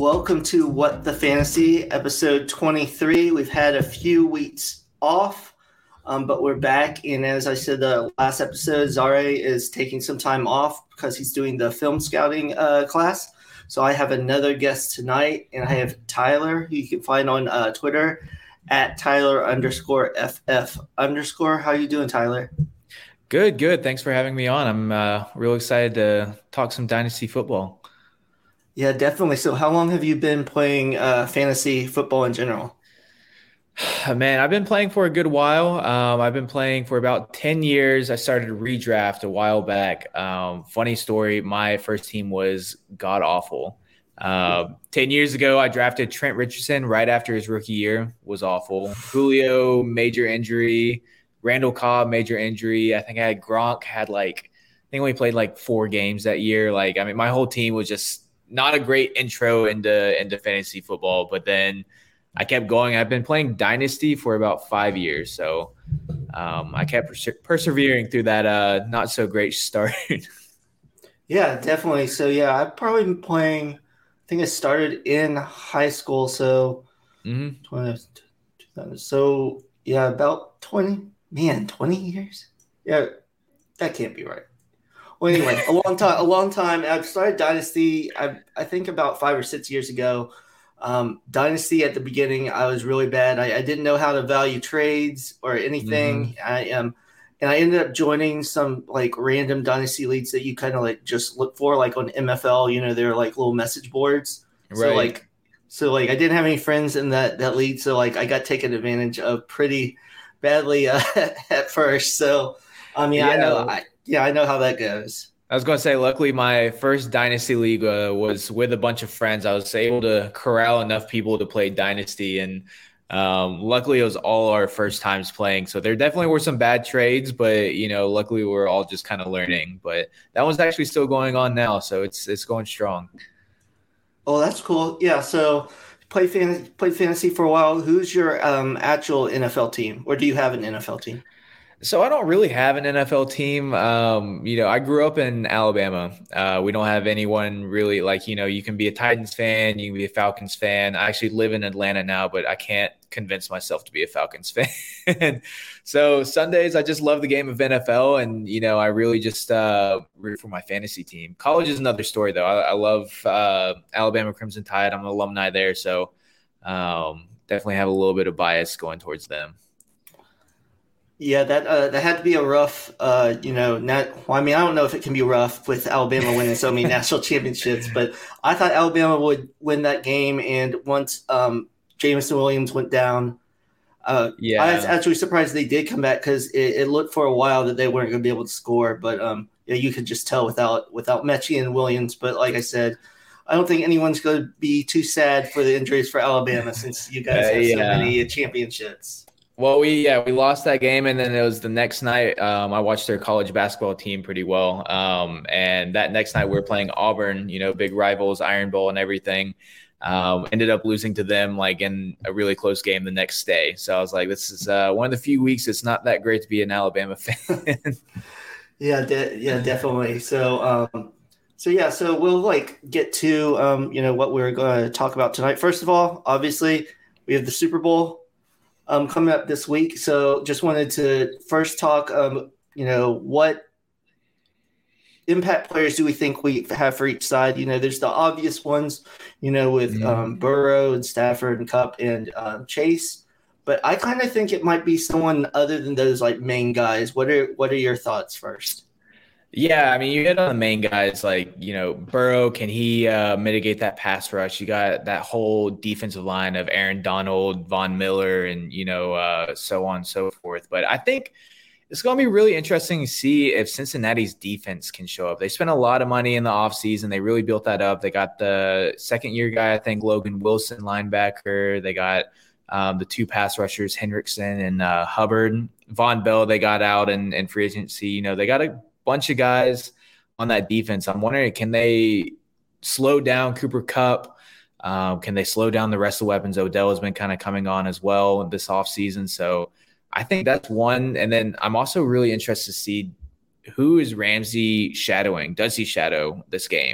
Welcome to What the Fantasy, episode 23. We've had a few weeks off, but we're back. And as I said, the last episode, Zare is taking some time off because he's doing the film scouting class. So I have another guest tonight, and I have Tyler, who you can find on Twitter at Tyler_FF_. How you doing, Tyler? Good. Thanks for having me on. I'm real excited to talk some Dynasty football. Yeah, definitely. So how long have you been playing fantasy football in general? Man, I've been playing for a good while. I've been playing for about 10 years. I started redraft a while back. Funny story, my first team was god-awful. 10 years ago, I drafted Trent Richardson right after his rookie year. Was awful. Julio, major injury. Randall Cobb, major injury. I think I had Gronk, I think we played like 4 games that year. My whole team was just not a great intro into fantasy football, but then I kept going. I've been playing Dynasty for about 5 years, so I kept persevering through that not so great start. Yeah, definitely. So yeah, I've probably been playing. I think I started in high school, so 2000, so yeah, about 20. Man, 20 years? Yeah, that can't be right. Well, anyway, a long time. I've started Dynasty, I think about 5 or 6 years ago. Dynasty at the beginning, I was really bad. I didn't know how to value trades or anything. And I ended up joining some like random Dynasty leagues that you kind of like just look for, like on MFL. They're like little message boards. Right. So I didn't have any friends in that league, so like I got taken advantage of pretty badly at first. So Yeah. I know how that goes. I was going to say, luckily, my first Dynasty league was with a bunch of friends. I was able to corral enough people to play Dynasty, and luckily, it was all our first times playing. So there definitely were some bad trades, but luckily, we're all just kind of learning. But that one's actually still going on now, so it's going strong. Oh, that's cool. Yeah. So played fantasy for a while. Who's your actual NFL team, or do you have an NFL team? So I don't really have an NFL team. I grew up in Alabama. We don't have anyone really you can be a Titans fan, you can be a Falcons fan. I actually live in Atlanta now, but I can't convince myself to be a Falcons fan. So Sundays, I just love the game of NFL, and I really just root for my fantasy team. College is another story, though. I love Alabama Crimson Tide. I'm an alumni there, so definitely have a little bit of bias going towards them. Yeah, that had to be a rough, I don't know if it can be rough with Alabama winning so many national championships, but I thought Alabama would win that game, and once Jameson Williams went down, I was actually surprised they did come back because it looked for a while that they weren't going to be able to score, but you could just tell without Mechie and Williams. But like I said, I don't think anyone's going to be too sad for the injuries for Alabama since you guys have so many championships. Well, we lost that game, and then it was the next night. I watched their college basketball team pretty well, and that next night we were playing Auburn. Big rivals, Iron Bowl, and everything. Ended up losing to them in a really close game the next day. So I was like, this is one of the few weeks it's not that great to be an Alabama fan. Yeah, definitely. So we'll get to what we're going to talk about tonight. First of all, obviously, we have the Super Bowl coming up this week. So just wanted to first talk, what impact players do we think we have for each side? There's the obvious ones, with Burrow and Stafford and Kupp and Chase. But I kind of think it might be someone other than those main guys. What are your thoughts first? Yeah, you hit on the main guys Burrow. Can he mitigate that pass rush? You got that whole defensive line of Aaron Donald, Von Miller, and so on and so forth. But I think it's going to be really interesting to see if Cincinnati's defense can show up. They spent a lot of money in the offseason. They really built that up. They got the second-year guy, I think, Logan Wilson, linebacker. They got the 2 pass rushers, Hendrickson and Hubbard. Von Bell, they got out in free agency. They got a bunch of guys on that defense. I'm wondering, can they slow down Cooper Kupp? Can they slow down the rest of the weapons? Odell has been kind of coming on as well this offseason. So I think that's one. And then I'm also really interested to see who is Ramsey shadowing. Does he shadow this game?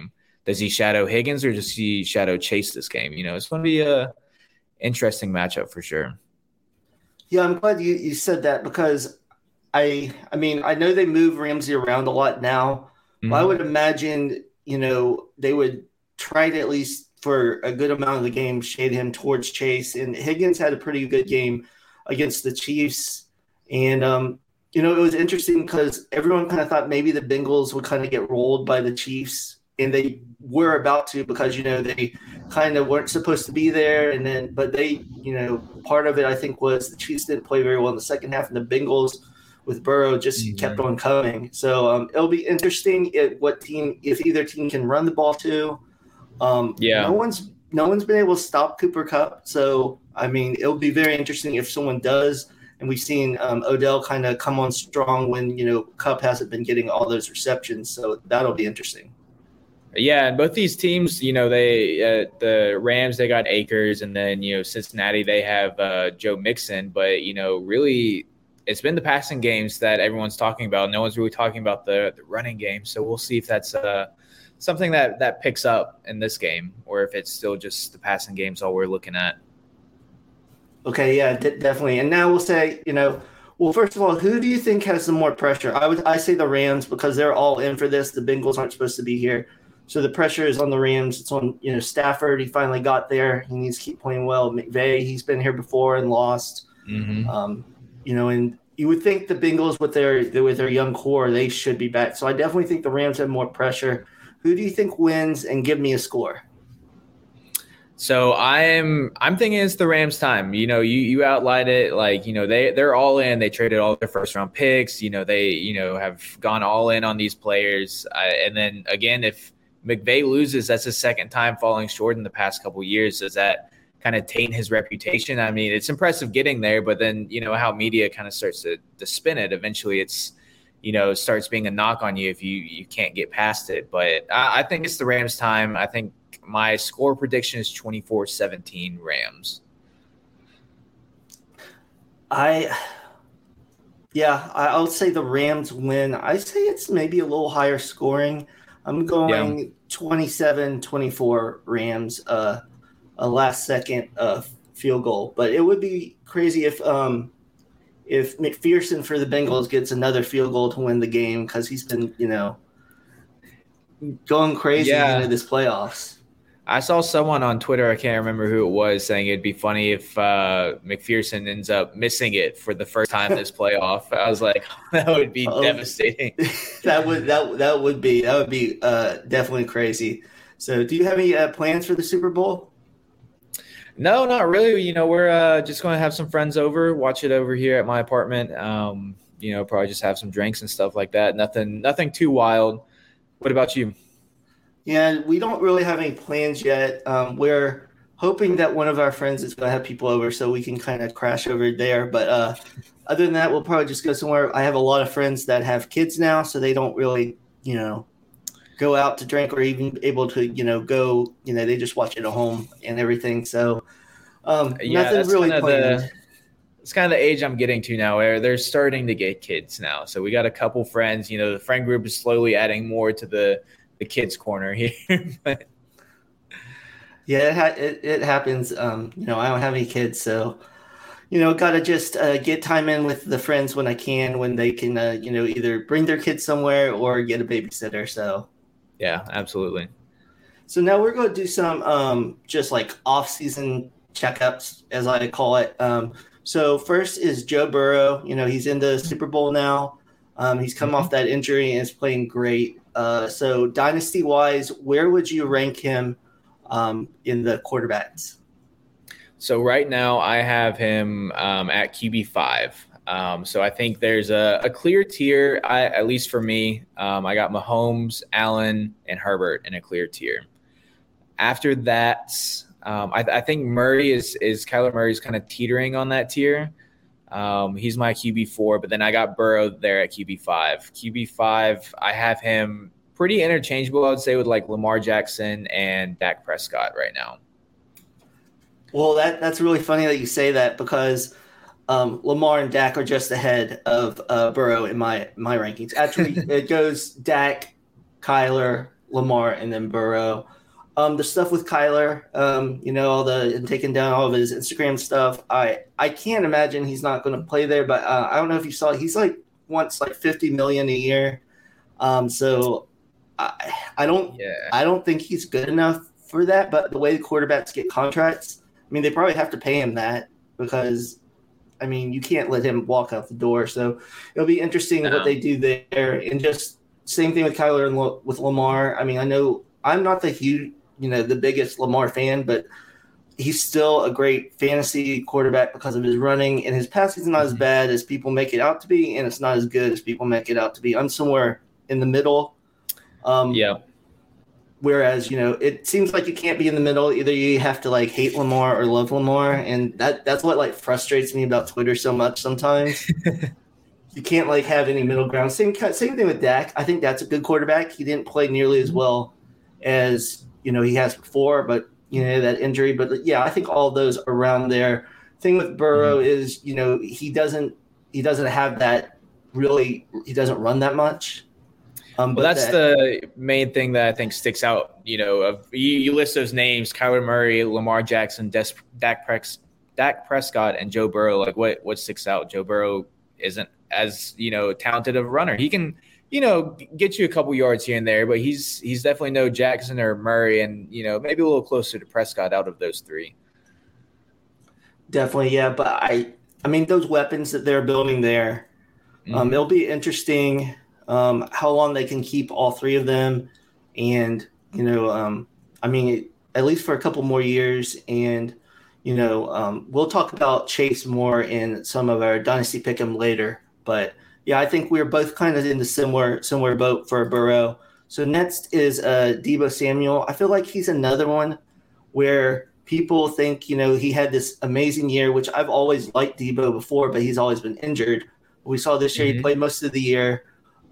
Does he shadow Higgins or does he shadow Chase this game? It's going to be a interesting matchup for sure. Yeah, I'm glad you said that because I mean, I know they move Ramsey around a lot now, but I would imagine, they would try to at least for a good amount of the game shade him towards Chase. And Higgins had a pretty good game against the Chiefs. And, it was interesting because everyone kind of thought maybe the Bengals would kind of get rolled by the Chiefs. And they were about to because, they kind of weren't supposed to be there. And then, but they, part of it, I think, was the Chiefs didn't play very well in the second half. And the Bengals with Burrow just kept on coming. So it'll be interesting if either team can run the ball too. No one's been able to stop Cooper Kupp. So, I mean, it'll be very interesting if someone does. And we've seen Odell kind of come on strong when, Kupp hasn't been getting all those receptions. So that'll be interesting. Yeah, and both these teams, they the Rams, they got Akers, and then, Cincinnati, they have Joe Mixon. But, really it's been the passing games that everyone's talking about. No one's really talking about the running game. So we'll see if that's something that picks up in this game or if it's still just the passing games all we're looking at. Okay, yeah, definitely. And now we'll say, well, first of all, who do you think has some more pressure? I say the Rams because they're all in for this. The Bengals aren't supposed to be here. So the pressure is on the Rams. It's on, Stafford. He finally got there. He needs to keep playing well. McVay, he's been here before and lost. And you would think the Bengals with their young core, they should be back. So I definitely think the Rams have more pressure. Who do you think wins? And give me a score. So I'm thinking it's the Rams' time. You outlined it like they're all in. They traded all their first round picks. They have gone all in on these players. And then again, if McVay loses, that's his second time falling short in the past couple of years. Does that kind of taint his reputation? I mean, it's impressive getting there, but then how media kind of starts to spin it. Eventually, it's starts being a knock on you if you can't get past it. But I think it's the Rams' time. I think my score prediction is 24-17 Rams. I'll say the Rams win. I say it's maybe a little higher scoring. I'm going 27-24 Rams, a last-second field goal. But it would be crazy if McPherson for the Bengals gets another field goal to win the game because he's been, going crazy into this playoffs. I saw someone on Twitter, I can't remember who it was, saying it'd be funny if McPherson ends up missing it for the first time this playoff. I was like, that would be devastating. That would be definitely crazy. So, do you have any plans for the Super Bowl? No, not really. We're just going to have some friends over, watch it over here at my apartment. Probably just have some drinks and stuff like that. Nothing too wild. What about you? Yeah, we don't really have any plans yet. We're hoping that one of our friends is going to have people over so we can kind of crash over there. But other than that, we'll probably just go somewhere. I have a lot of friends that have kids now, so they don't really, go out to drink or even able to, go, they just watch it at home and everything. So nothing really planned. It's kind of the age I'm getting to now where they're starting to get kids now. So we got a couple friends, the friend group is slowly adding more to the kids corner here. But yeah, it happens. I don't have any kids, so got to just get time in with the friends when I can, when they can either bring their kids somewhere or get a babysitter. So yeah, absolutely. So now we're going to do some just like off-season checkups, as I call it. So first is Joe Burrow. He's in the Super Bowl now. He's come off that injury and is playing great. So dynasty-wise, where would you rank him in the quarterbacks? So right now I have him at QB5. So I think there's a clear tier, at least for me. I got Mahomes, Allen, and Herbert in a clear tier. After that, I think Murray is Kyler Murray's kind of teetering on that tier. He's my QB4, but then I got Burrow there at QB5. QB5, I have him pretty interchangeable, I would say, with like Lamar Jackson and Dak Prescott right now. Well, that's really funny that you say that because Lamar and Dak are just ahead of Burrow in my rankings. Actually, it goes Dak, Kyler, Lamar, and then Burrow. The stuff with Kyler, all and taking down all of his Instagram stuff. I can't imagine he's not going to play there, but I don't know if you saw, he's wants $50 million a year. So I don't think he's good enough for that. But the way the quarterbacks get contracts, I mean, they probably have to pay him that because, I mean, you can't let him walk out the door. So it'll be interesting what they do there. And just same thing with Kyler and with Lamar. I mean, I know I'm not the biggest Lamar fan, but he's still a great fantasy quarterback because of his running, and his passing is not as bad as people make it out to be, and it's not as good as people make it out to be. I'm somewhere in the middle. Whereas, it seems like you can't be in the middle. Either you have to hate Lamar or love Lamar, and that's what frustrates me about Twitter so much sometimes. You can't have any middle ground. Same thing with Dak. I think that's a good quarterback. He didn't play nearly as well as he has before, but that injury. But yeah, I think all of those are around there. Thing with Burrow is he doesn't have that really. He doesn't run that much. Well, that's the main thing that I think sticks out. You list those names: Kyler Murray, Lamar Jackson, Dak Prescott, and Joe Burrow. What sticks out? Joe Burrow isn't as talented of a runner. He can get you a couple yards here and there, but he's definitely no Jackson or Murray, and maybe a little closer to Prescott out of those three. Definitely, yeah. But I mean, those weapons that they're building there, it'll be interesting how long they can keep all three of them, and I mean, at least for a couple more years. And we'll talk about Chase more in some of our Dynasty Pick'em later, but. Yeah, I think we're both kind of in the similar boat for Burrow. So next is Deebo Samuel. I feel like he's another one where people think, he had this amazing year, which I've always liked Deebo before, but he's always been injured. We saw this year he played most of the year.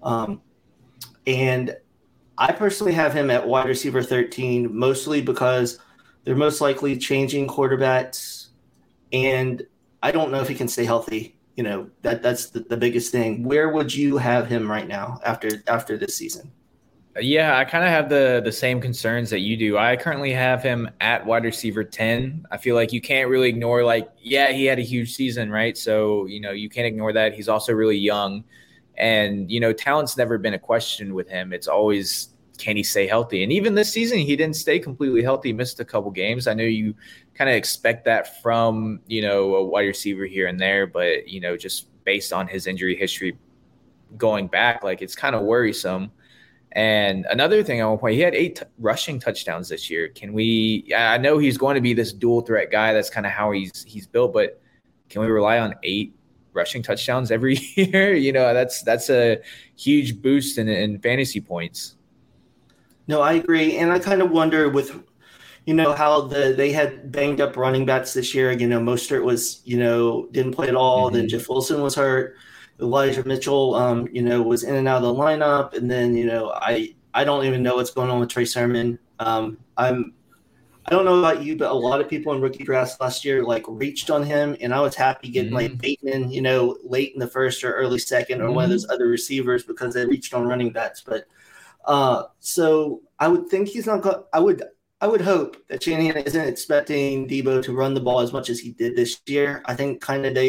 And I personally have him at wide receiver 13, mostly because they're most likely changing quarterbacks. And I don't know if he can stay healthy. That's the biggest thing. Where would you have him right now after this season? Yeah, I kind of have the same concerns that you do. I currently have him at wide receiver 10. I feel like you can't really ignore, he had a huge season, right? So, you can't ignore that. He's also really young. And, talent's never been a question with him. It's always, can he stay healthy? And even this season, he didn't stay completely healthy, missed a couple games. I know you kind of expect that from, a wide receiver here and there, but, just based on his injury history going back, it's kind of worrisome. And another thing I want to point, he had 8 rushing touchdowns this year. I know he's going to be this dual threat guy. That's kind of how he's built, but can we rely on 8 rushing touchdowns every year? That's a huge boost in fantasy points. No, I agree. And I kind of wonder with, how they had banged up running backs this year. Mostert was, didn't play at all. Then Jeff Wilson was hurt. Elijah Mitchell, was in and out of the lineup. And then, I don't even know what's going on with Trey Sermon. I don't know about you, but a lot of people in rookie drafts last year, reached on him. And I was happy getting Bateman, late in the first or early second or one of those other receivers because they reached on running backs. But so I would think he's not going. I would hope that Shanahan isn't expecting Deebo to run the ball as much as he did this year. I think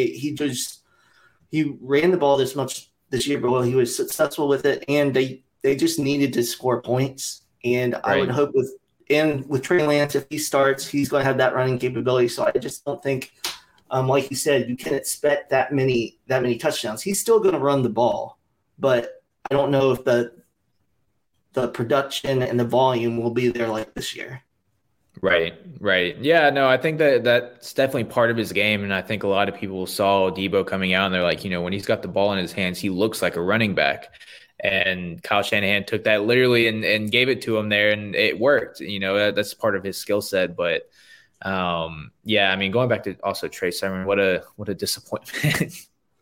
he ran the ball this much this year, but he was successful with it, and they just needed to score points. And right. I would hope with Trey Lance, if he starts, he's going to have that running capability. So I just don't think, like you said, you can expect that many touchdowns. He's still going to run the ball, but I don't know if the production and the volume will be there like this year. Right. Yeah, no, I think that's definitely part of his game. And I think a lot of people saw Deebo coming out and they're like, when he's got the ball in his hands, he looks like a running back. And Kyle Shanahan took that literally and gave it to him there, and it worked. That's part of his skill set. But yeah, I mean, going back to also Trey Sermon, what a disappointment.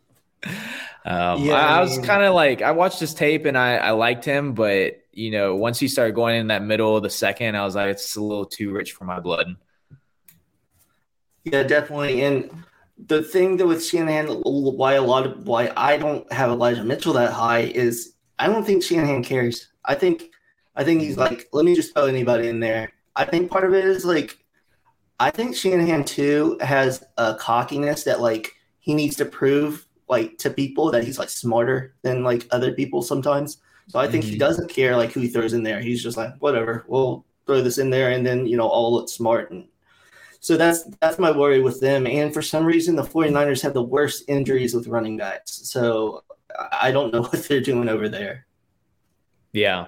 I was kind of I watched his tape and I liked him, but once he started going in that middle of the second, I was like, it's a little too rich for my blood. Yeah, definitely. And the thing that with Shanahan, why I don't have Elijah Mitchell that high is I don't think Shanahan cares. I think I think he's like, let me just throw anybody in there. I think part of it is like, I think Shanahan too has a cockiness that like he needs to prove like to people that he's like smarter than like other people sometimes. So I think he doesn't care like who he throws in there. He's just like, whatever, we'll throw this in there and then, all look smart. And so that's my worry with them. And for some reason, the 49ers have the worst injuries with running backs. So I don't know what they're doing over there. Yeah.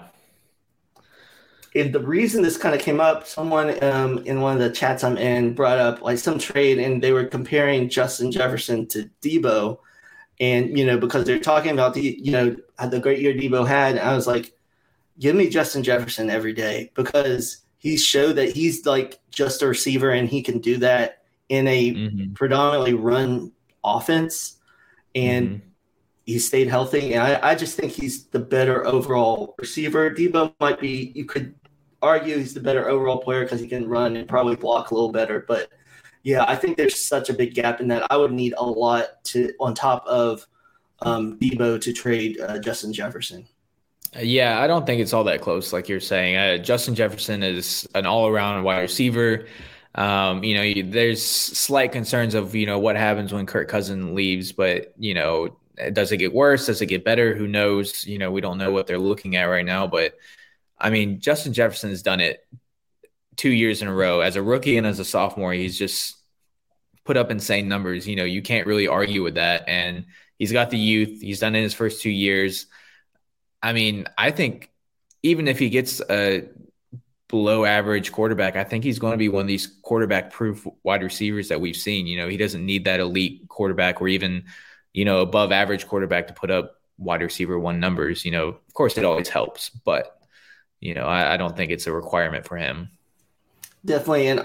And the reason this kind of came up, someone in one of the chats I'm in brought up like some trade, and they were comparing Justin Jefferson to Debo. And, because they're talking about the great year Debo had, I was like, give me Justin Jefferson every day, because he showed that he's like just a receiver and he can do that in a predominantly run offense. And he stayed healthy. And I just think he's the better overall receiver. Debo might be, you could argue he's the better overall player because he can run and probably block a little better. But yeah, I think there's such a big gap in that. I would need a lot on top of Debo to trade Justin Jefferson. Yeah, I don't think it's all that close, like you're saying. Justin Jefferson is an all-around wide receiver. There's slight concerns of, what happens when Kirk Cousins leaves, but, does it get worse? Does it get better? Who knows? We don't know what they're looking at right now, but I mean, Justin Jefferson has done it 2 years in a row. As a rookie and as a sophomore, he's just put up insane numbers. You can't really argue with that. And he's got the youth. He's done it in his first 2 years. I mean, I think even if he gets a below average quarterback, I think he's going to be one of these quarterback proof wide receivers that we've seen. He doesn't need that elite quarterback or even, above average quarterback to put up wide receiver one numbers. Of course it always helps, but I don't think it's a requirement for him. Definitely. And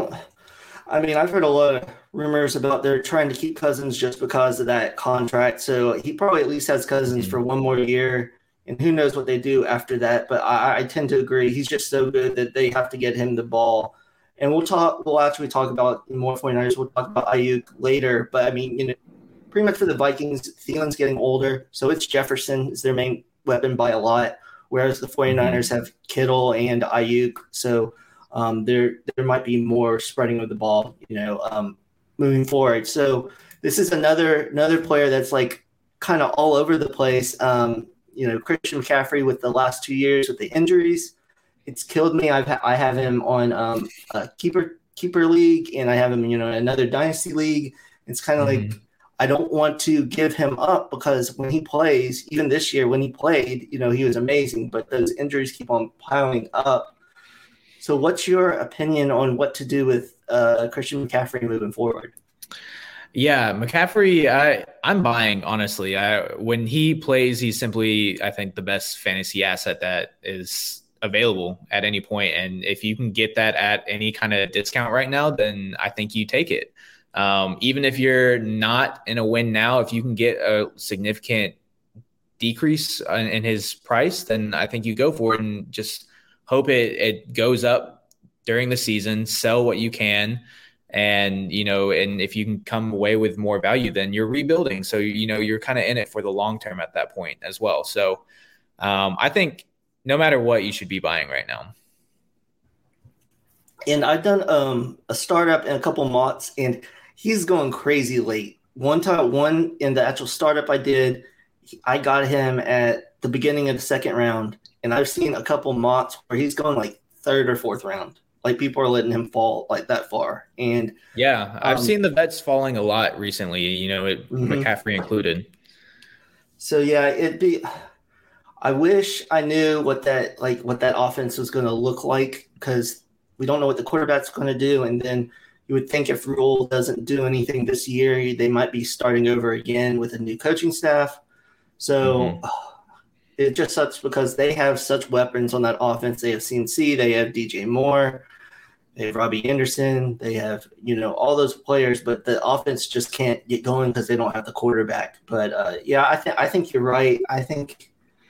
I've heard a lot of rumors about they're trying to keep Cousins just because of that contract. So he probably at least has Cousins for one more year, and who knows what they do after that. But I tend to agree. He's just so good that they have to get him the ball. And we'll actually talk about more 49ers. We'll talk about Ayuk later. But I mean, pretty much for the Vikings, Thielen's getting older. So it's Jefferson is their main weapon by a lot, whereas the 49ers have Kittle and Ayuk. So there might be more spreading of the ball, moving forward. So this is another player that's like kind of all over the place. Christian McCaffrey with the last 2 years with the injuries, it's killed me. I have him on a keeper league, and I have him, in another dynasty league. It's kind of like I don't want to give him up, because when he plays, even this year when he played, he was amazing, but those injuries keep on piling up. So what's your opinion on what to do with Christian McCaffrey moving forward? Yeah, McCaffrey, I'm buying, honestly. When he plays, he's simply, I think, the best fantasy asset that is available at any point. And if you can get that at any kind of discount right now, then I think you take it. Even if you're not in a win now, if you can get a significant decrease in his price, then I think you go for it and just hope it goes up during the season, sell what you can. And, and if you can come away with more value, then you're rebuilding. So, you're kind of in it for the long term at that point as well. So I think no matter what, you should be buying right now. And I've done a startup and a couple mocks, and he's going crazy late. One in the actual startup I did, I got him at the beginning of the second round. And I've seen a couple mocks where he's going like third or fourth round. Like people are letting him fall like that far. And yeah, I've seen the vets falling a lot recently, McCaffrey included. So yeah, I wish I knew what that offense was going to look like, because we don't know what the quarterback's going to do. And then you would think if Rule doesn't do anything this year, they might be starting over again with a new coaching staff. So it just sucks, because they have such weapons on that offense. They have CMC, they have DJ Moore, they have Robbie Anderson, they have, all those players, but the offense just can't get going because they don't have the quarterback. But I think you're right. I think,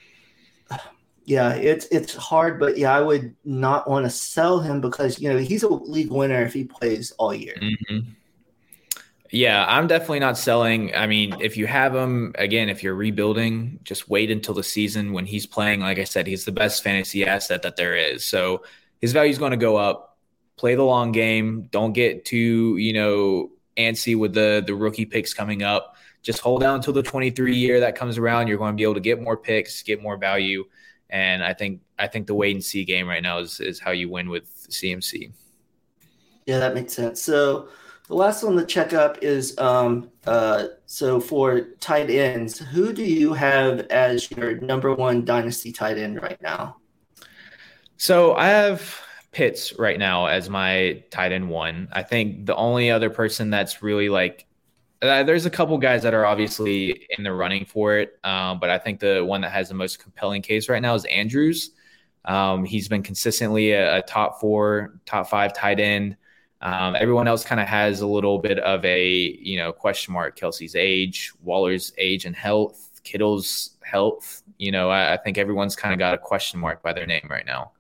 it's hard, but I would not want to sell him, because, he's a league winner if he plays all year. Yeah, I'm definitely not selling. I mean, if you have him, again, if you're rebuilding, just wait until the season when he's playing. Like I said, he's the best fantasy asset that there is. So his value is going to go up. Play the long game. Don't get too, antsy with the rookie picks coming up. Just hold down until the 23 year that comes around. You're going to be able to get more picks, get more value. And I think the wait and see game right now is how you win with CMC. Yeah, that makes sense. So the last one to check up is so for tight ends, who do you have as your number one dynasty tight end right now? So I have Pitts right now as my tight end one. I think the only other person that's really like there's a couple guys that are obviously in the running for it, but I think the one that has the most compelling case right now is Andrews. He's been consistently a top 4, top 5 tight end. Everyone else kind of has a little bit of a, question mark. Kelsey's age, Waller's age and health, Kittle's health. I think everyone's kind of got a question mark by their name right now.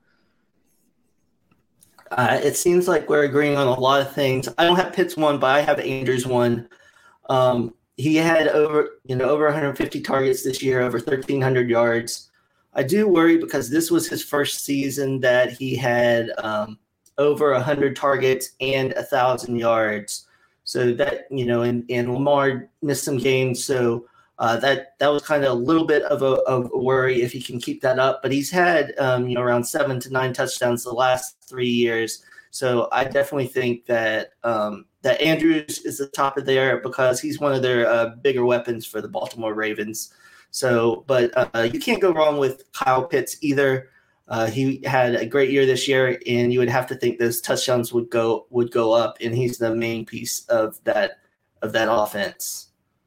It seems like we're agreeing on a lot of things. I don't have Pitts one, but I have Andrews one. He had over 150 targets this year, over 1,300 yards. I do worry because this was his first season that he had over 100 targets and 1,000 yards. So that, and Lamar missed some games. So that was kind of a little bit of a worry if he can keep that up. But he's had, around 7 to 9 touchdowns the last 3 years. So I definitely think that that Andrews is the top of there because he's one of their bigger weapons for the Baltimore Ravens. So, but you can't go wrong with Kyle Pitts either. He had a great year this year, and you would have to think those touchdowns would go up, and he's the main piece of that offense.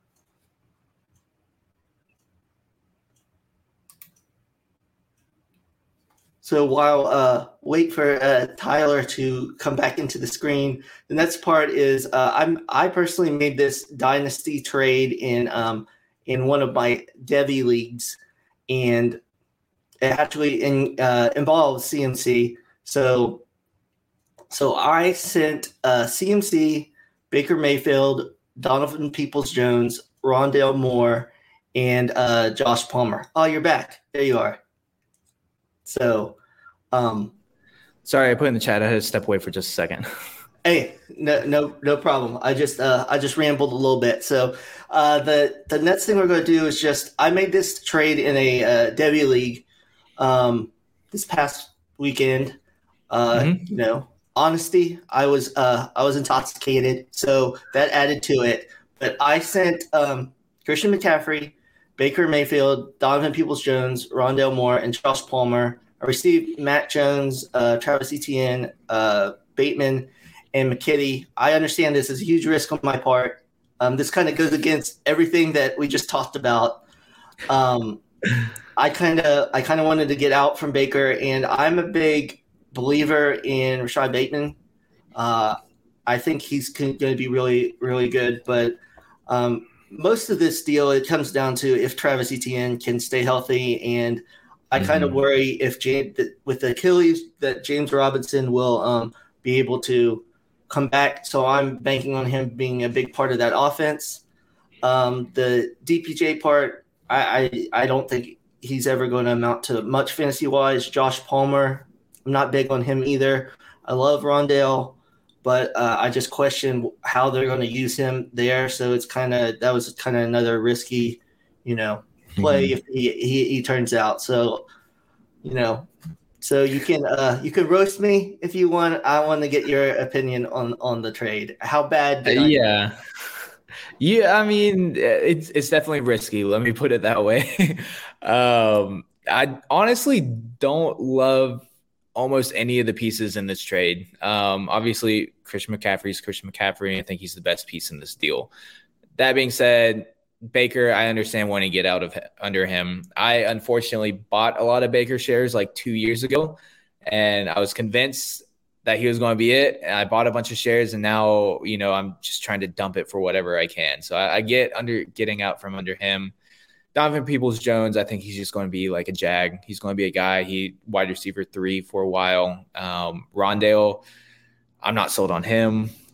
So while wait for Tyler to come back into the screen, the next part is I personally made this dynasty trade in one of my Devy leagues, and it actually involves CMC. So I sent CMC, Baker Mayfield, Donovan Peoples-Jones, Rondale Moore, and Josh Palmer. Oh, you're back. There you are. So, sorry, I put in the chat. I had to step away for just a second. Hey, no problem. I just rambled a little bit. So, the next thing we're going to do is I made this trade in a Devy league, this past weekend. Honesty, I was intoxicated, so that added to it. But I sent Christian McCaffrey, Baker Mayfield, Donovan Peoples-Jones, Rondale Moore, and Josh Palmer. I received Matt Jones, Travis Etienne, Bateman, and McKitty. I understand this is a huge risk on my part. This kind of goes against everything that we just talked about. I kind of wanted to get out from Baker, and I'm a big believer in Rashad Bateman. I think he's going to be really, really good, but most of this deal, it comes down to if Travis Etienne can stay healthy, and I kind of worry if with Achilles that James Robinson will be able to come back. So I'm banking on him being a big part of that offense. The DPJ part, I don't think he's ever going to amount to much fantasy-wise. Josh Palmer, I'm not big on him either. I love Rondale, but I just question how they're going to use him there. So that was kind of another risky, play if he turns out. So, so you can roast me if you want. I want to get your opinion on the trade. How bad? Yeah, I mean, it's definitely risky. Let me put it that way. I honestly don't love almost any of the pieces in this trade. Obviously, Christian McCaffrey. I think he's the best piece in this deal. That being said, Baker, I understand wanting to get out of under him. I unfortunately bought a lot of Baker shares like 2 years ago, and I was convinced that he was going to be it. And I bought a bunch of shares, and now, I'm just trying to dump it for whatever I can. So I get getting out from under him. Donovan Peoples-Jones, I think he's just going to be like a jag. He's going to be a guy. He wide receiver 3 for a while. Rondale, I'm not sold on him.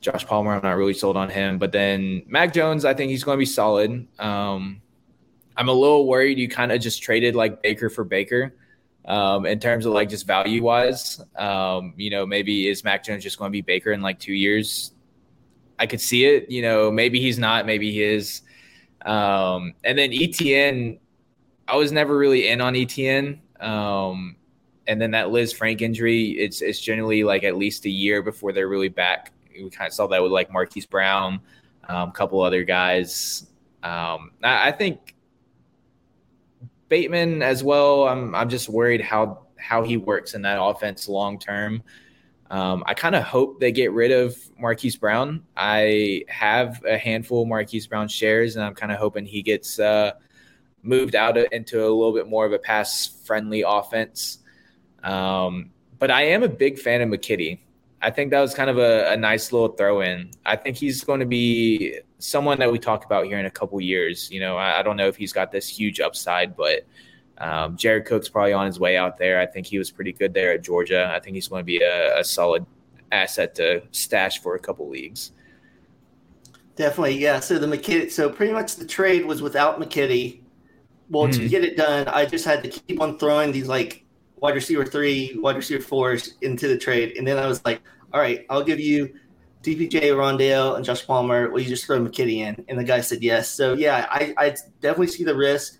Josh Palmer, I'm not really sold on him. But then Mac Jones, I think he's going to be solid. I'm a little worried you kind of just traded like Baker for Baker in terms of like just value wise. Maybe is Mac Jones just going to be Baker in like 2 years? I could see it. Maybe he's not, maybe he is. And then ETN, I was never really in on ETN. And then that Liz Frank injury, it's generally like at least a year before they're really back. We kind of saw that with like Marquise Brown, a couple other guys. I think Bateman as well. I'm just worried how he works in that offense long term. I kind of hope they get rid of Marquise Brown. I have a handful of Marquise Brown shares, and I'm kind of hoping he gets moved out into a little bit more of a pass-friendly offense. But I am a big fan of McKitty. I think that was kind of a nice little throw-in. I think he's going to be someone that we talk about here in a couple years. I don't know if he's got this huge upside, but Jared Cook's probably on his way out there. I think he was pretty good there at Georgia. I think he's going to be a solid asset to stash for a couple leagues. Definitely, yeah. So pretty much the trade was without McKitty. Well, to get it done, I just had to keep on throwing these like wide receiver 3, wide receiver 4s into the trade. And then I was like, all right, I'll give you DPJ, Rondale, and Josh Palmer. Will you just throw McKitty in? And the guy said yes. So, yeah, I definitely see the risk.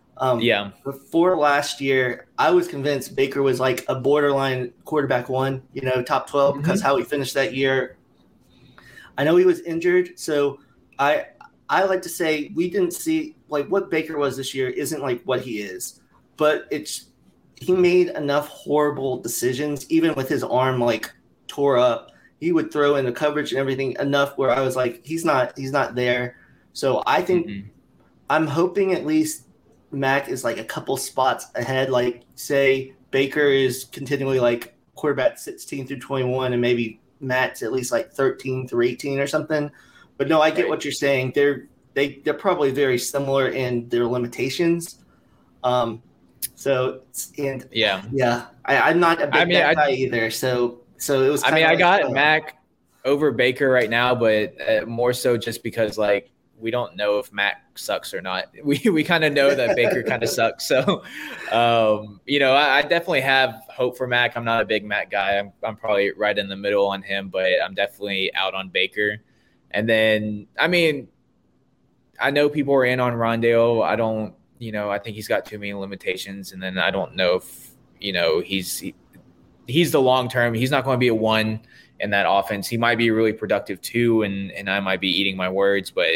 Before last year, I was convinced Baker was like a borderline quarterback 1, top 12 because how he finished that year. I know he was injured. So I like to say we didn't see like what Baker was this year isn't like what he is, but he made enough horrible decisions, even with his arm like tore up. He would throw in the coverage and everything enough where I was like, he's not there. So I think I'm hoping at least Mac is like a couple spots ahead. Like say Baker is continually like quarterback 16 through 21, and maybe Matt's at least like 13 through 18 or something. But no, I get what you're saying. They're probably very similar in their limitations. I'm not a big Mac guy either. So it was. I got Mac over Baker right now, but more so just because like we don't know if Mac sucks or not. We kind of know that Baker kind of sucks. So, I definitely have hope for Mac. I'm not a big Mac guy. I'm probably right in the middle on him, but I'm definitely out on Baker. And then, I know people are in on Rondale. I don't, I think he's got too many limitations. And then I don't know if, he's the long term. He's not going to be a 1 in that offense. He might be really productive 2, and I might be eating my words, but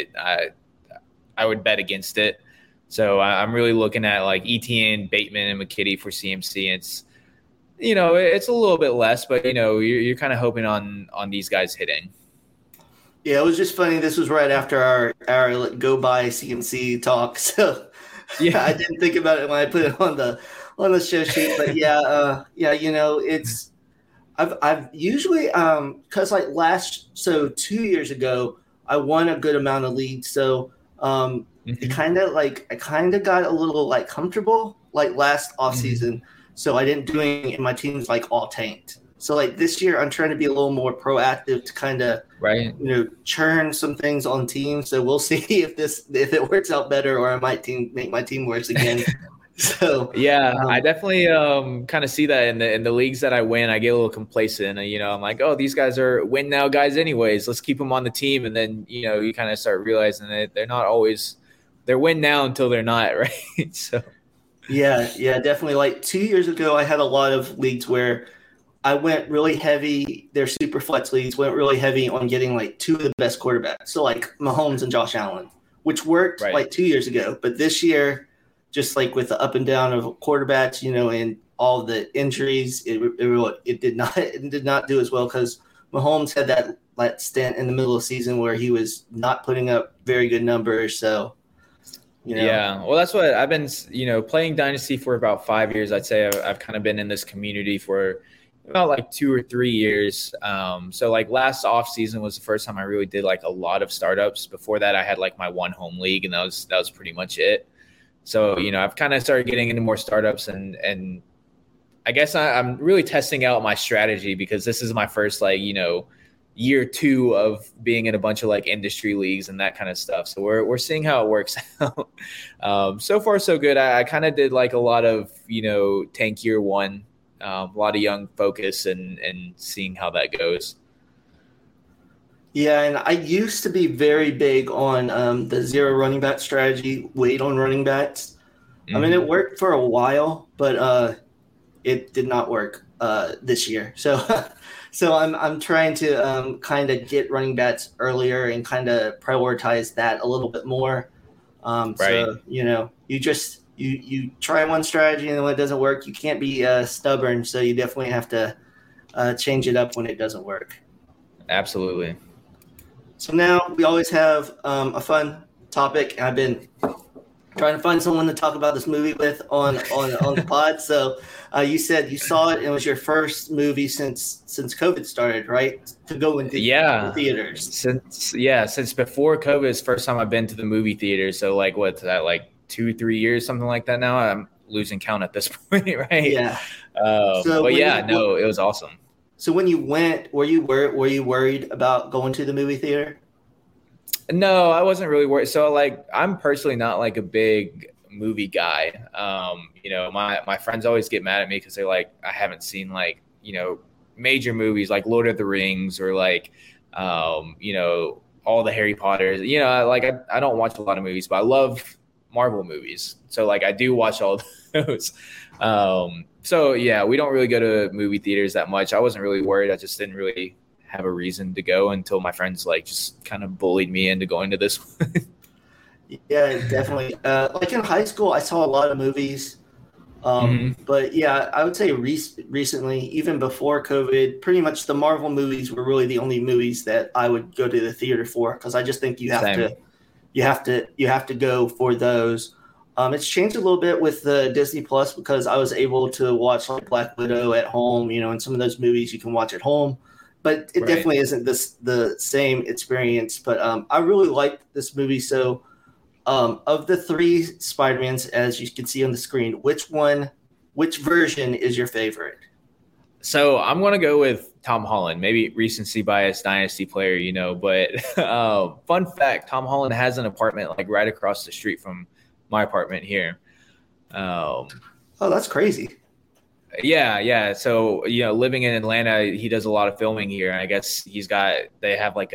I would bet against it. So I'm really looking at like ETN, Bateman, and McKitty for CMC. It's, it's a little bit less, but you're kind of hoping on these guys hitting. Yeah, it was just funny. This was right after our go by CMC talk, so yeah, I didn't think about it when I put it on the show sheet. But it's I've usually because like 2 years ago I won a good amount of leagues, so it kind of like I kind of got a little like comfortable like last off season, so I didn't do anything, and my team's like all tanked. So like this year, I'm trying to be a little more proactive to kind of, churn some things on teams. So we'll see if it works out better, or I might make my team worse again. So yeah, I definitely kind of see that in the leagues that I win. I get a little complacent. I'm like, oh, these guys are win now guys, anyways. Let's keep them on the team, and then you kind of start realizing that they're not always they're win now until they're not, right? So yeah, definitely. Like 2 years ago, I had a lot of leagues where I went really heavy. Their super flex leagues went really heavy on getting like 2 of the best quarterbacks. So like Mahomes and Josh Allen, which worked like 2 years ago. But this year, just like with the up and down of quarterbacks, and all the injuries, it did not do as well because Mahomes had that stint in the middle of the season where he was not putting up very good numbers. So, Yeah, well, that's what I've been, playing Dynasty for about 5 years. I'd say I've kind of been in this community for about like 2 or 3 years. So like last off season was the first time I really did like a lot of startups. Before that, I had like my one home league, and that was pretty much it. So, I've kind of started getting into more startups, and I guess I'm really testing out my strategy because this is my first year 2 of being in a bunch of like industry leagues and that kind of stuff. So we're seeing how it works out. So far so good. I kind of did like a lot of, tank year 1, a lot of young focus and seeing how that goes. Yeah, and I used to be very big on the zero running back strategy, wait on running backs. I mean, it worked for a while, but it did not work this year. So so I'm trying to kind of get running backs earlier and kind of prioritize that a little bit more. Right. So, you try one strategy and then when it doesn't work, you can't be stubborn. So you definitely have to change it up when it doesn't work. Absolutely. So now we always have a fun topic. I've been trying to find someone to talk about this movie with on the pod. So you said you saw it and it was your first movie since COVID started, right? To go into the theaters. Since before COVID is the first time I've been to the movie theater. So like what's that, like 2-3 years, something like that now? I'm losing count at this point, right? Yeah. It was awesome. So when you went, were you worried about going to the movie theater? No, I wasn't really worried. So like, I'm personally not like a big movie guy. My friends always get mad at me because they're like, I haven't seen like, major movies like Lord of the Rings or like, all the Harry Potters. I don't watch a lot of movies, but I love Marvel movies. So like, I do watch all those. So yeah, we don't really go to movie theaters that much. I wasn't really worried. I just didn't really have a reason to go until my friends like just kind of bullied me into going to this one. Yeah, definitely. Like in high school, I saw a lot of movies. But yeah, I would say recently, even before COVID, pretty much the Marvel movies were really the only movies that I would go to the theater for, because I just think you have to go for those. It's changed a little bit with the Disney Plus because I was able to watch like Black Widow at home, and some of those movies you can watch at home, but it definitely isn't the same experience. But I really liked this movie. So of the 3 Spider-Mans, as you can see on the screen, which version is your favorite? So I'm going to go with Tom Holland, maybe recency bias, dynasty player, but fun fact, Tom Holland has an apartment like right across the street from my apartment here. Oh, that's crazy. Yeah. So, living in Atlanta, he does a lot of filming here. And I guess they have like,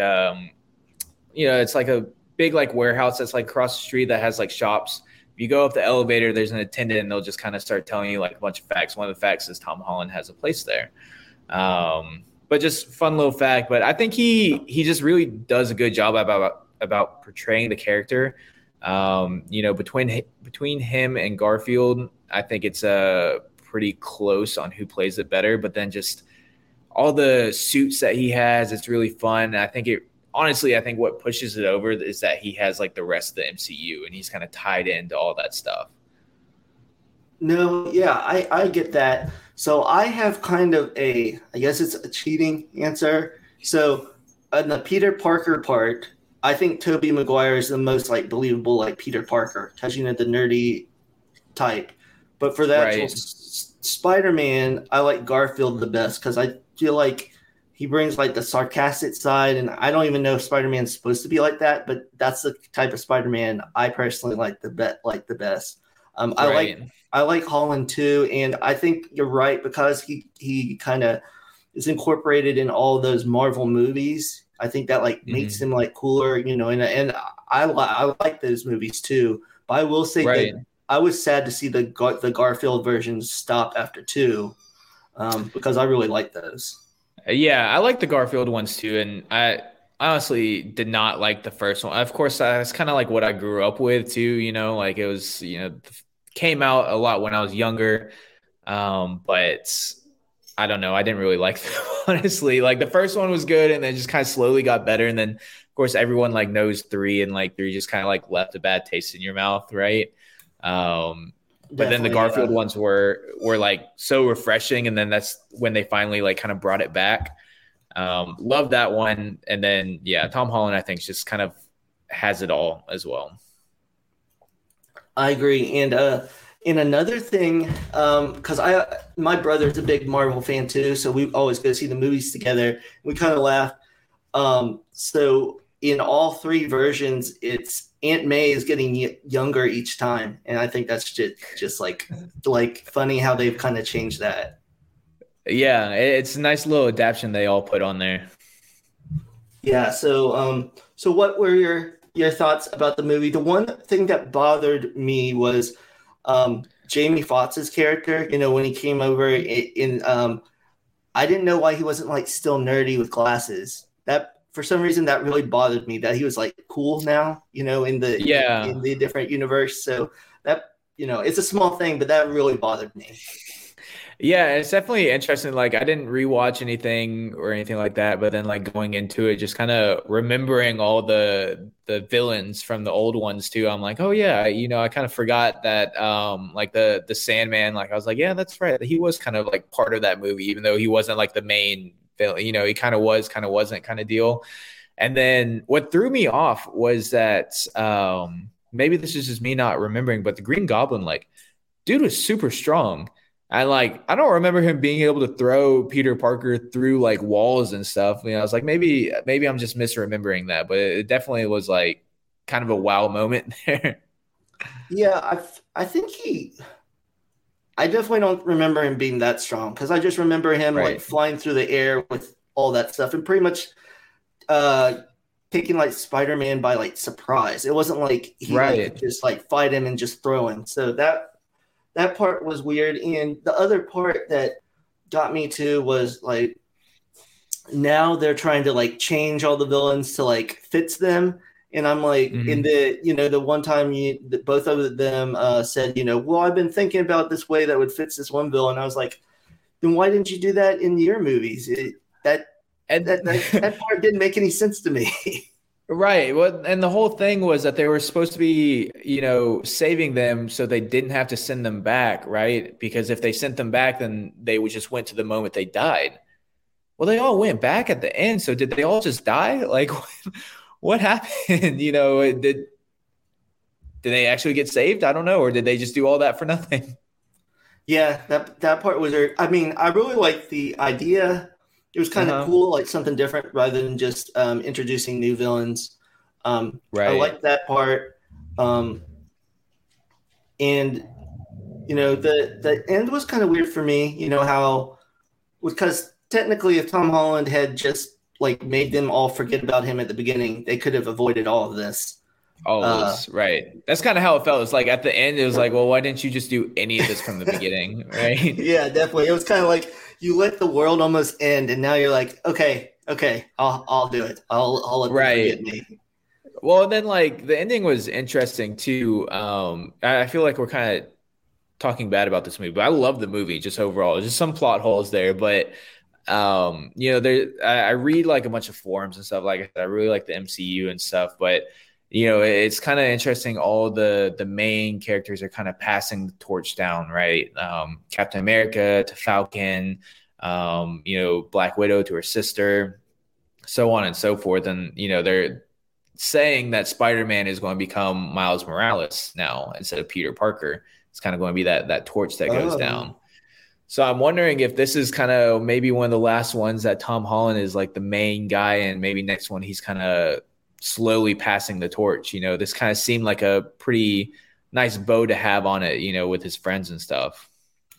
it's like a big like warehouse that's like across the street that has like shops. If you go up the elevator, there's an attendant and they'll just kind of start telling you like a bunch of facts. One of the facts is Tom Holland has a place there. But just fun little fact. But I think he just really does a good job about portraying the character. Between him and Garfield, I think it's pretty close on who plays it better. But then just all the suits that he has, it's really fun. I think what pushes it over is that he has like the rest of the MCU and he's kind of tied into all that stuff. No, yeah, I get that. So I have kind of I guess it's a cheating answer. So on the Peter Parker part, I think Tobey Maguire is the most like believable like Peter Parker, touching the nerdy type. But for the actual Spider-Man, I like Garfield the best because I feel like he brings like the sarcastic side, and I don't even know if Spider-Man's supposed to be like that, but that's the type of Spider-Man I personally like the best. I like Holland too, and I think you're right because he kind of is incorporated in all those Marvel movies. I think that like makes him like cooler, and I like those movies too. But I will say that I was sad to see the Garfield versions stop after 2, because I really like those. Yeah, I like the Garfield ones too, and I honestly did not like the first one. Of course, that's kind of like what I grew up with too. Like it was, came out a lot when I was younger, but I don't know. I didn't really like them, honestly. Like the first one was good, and then just kind of slowly got better. And then, of course, everyone like knows 3, and like 3 just kind of like left a bad taste in your mouth, right? But then the Garfield ones were like so refreshing, and then that's when they finally like kind of brought it back. Love that one, and then Tom Holland I think just kind of has it all as well. I agree, and another thing, because my brother's a big Marvel fan too, so we always go see the movies together. We kind of laugh. So in all three versions, it's Aunt May is getting younger each time, and I think that's just like funny how they've kind of changed that. Yeah, it's a nice little adaptation they all put on there. Yeah. So what were your thoughts about the movie? The one thing that bothered me was Jamie Foxx's character. You know, when he came over I didn't know why he wasn't like still nerdy with glasses. That for some reason that really bothered me that he was like cool now, you know, in the different universe. So that, you know, it's a small thing, but that really bothered me. Yeah, it's definitely interesting. Like I didn't rewatch anything or anything like that, but then like going into it, just kind of remembering all the villains from the old ones too. I'm like, oh yeah, you know, I kind of forgot that like the Sandman, like I was like, yeah, that's right. He was kind of like part of that movie, even though he wasn't like the main villain, you know, he kind of was, kind of wasn't kind of deal. And then what threw me off was that maybe this is just me not remembering, but the Green Goblin, like, dude was super strong. And like, I don't remember him being able to throw Peter Parker through like walls and stuff. You know, I was like, maybe I'm just misremembering that, but it definitely was like kind of a wow moment there. Yeah, I think I definitely don't remember him being that strong because I just remember him like Right. flying through the air with all that stuff and pretty much uh taking like Spider-Man by like surprise. It wasn't like he like could Right. just like fight him and just throw him. So that part was weird. And the other part that got me too was like now they're trying to like change all the villains to like fits them. And I'm like, in Hmm. the, you know, the one time both of them said, you know, well, I've been thinking about this way that would fits this one villain. I was like, then why didn't you do that in your movies? That And that part didn't make any sense to me. right. Well, and the whole thing was that they were supposed to be, you know, saving them so they didn't have to send them back, right? Because if they sent them back, then they would just went to the moment they died. Well, they all went back at the end. So did they all just die? Like, what happened? You know, did they actually get saved? I don't know. Or did they just do all that for nothing? Yeah, that part was. I mean, I really liked the idea. It was kind of Uh-huh. cool, like something different rather than just introducing new villains. I Right. liked that part. Um, and you know, the end was kind of weird for me. You know how because technically, if Tom Holland had just like made them all forget about him at the beginning, they could have avoided all of this. All Uh, this. Right. That's kind of how it felt. It's like at the end, it was like, well, why didn't you just do any of this from the beginning? Right. yeah, definitely. It was kind of like you let the world almost end, and now you're like, okay, I'll do it. I'll let them forget Right. me. Well, then like the ending was interesting too. I feel like we're kind of talking bad about this movie, but I love the movie just overall. There's just some plot holes there, but you know, I read like a bunch of forums and stuff. Like I said, I really like the MCU and stuff, but you know, it's kind of interesting. All the main characters are kind of passing the torch down, right? Captain America to Falcon, you know, Black Widow to her sister, so on and so forth. And you know, they're saying that Spider-Man is going to become Miles Morales now instead of Peter Parker. It's kind of going to be that torch that goes down. Oh, So I'm wondering if this is kind of maybe one of the last ones that Tom Holland is like the main guy, and maybe next one he's kind of slowly passing the torch. You know, this kind of seemed like a pretty nice bow to have on it, you know, with his friends and stuff.